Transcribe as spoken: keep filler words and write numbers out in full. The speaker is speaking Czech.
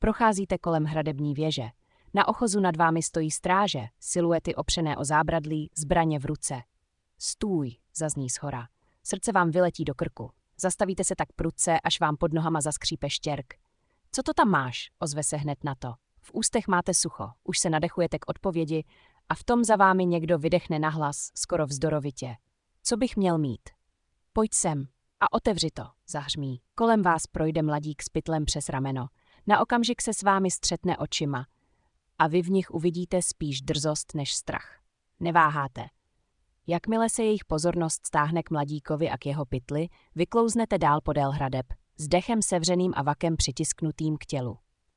Procházíte kolem hradební věže. Na ochozu nad vámi stojí stráže, siluety opřené o zábradlí, zbraně v ruce. Stůj, zazní shora. Srdce vám vyletí do krku. Zastavíte se tak prudce, až vám pod nohama zaskřípe štěrk. Co to tam máš? Ozve se hned na to. V ústech máte sucho, už se nadechujete k odpovědi a v tom za vámi někdo vydechne nahlas, skoro vzdorovitě. Co bych měl mít? Pojď sem a otevři to, zahřmí. Kolem vás projde mladík s pytlem přes rameno. Na okamžik se s vámi střetne očima a vy v nich uvidíte spíš drzost než strach. Neváháte. Jakmile se jejich pozornost stáhne k mladíkovi a k jeho pytli, vyklouznete dál podél hradeb, s dechem sevřeným a vakem přitisknutým k tělu.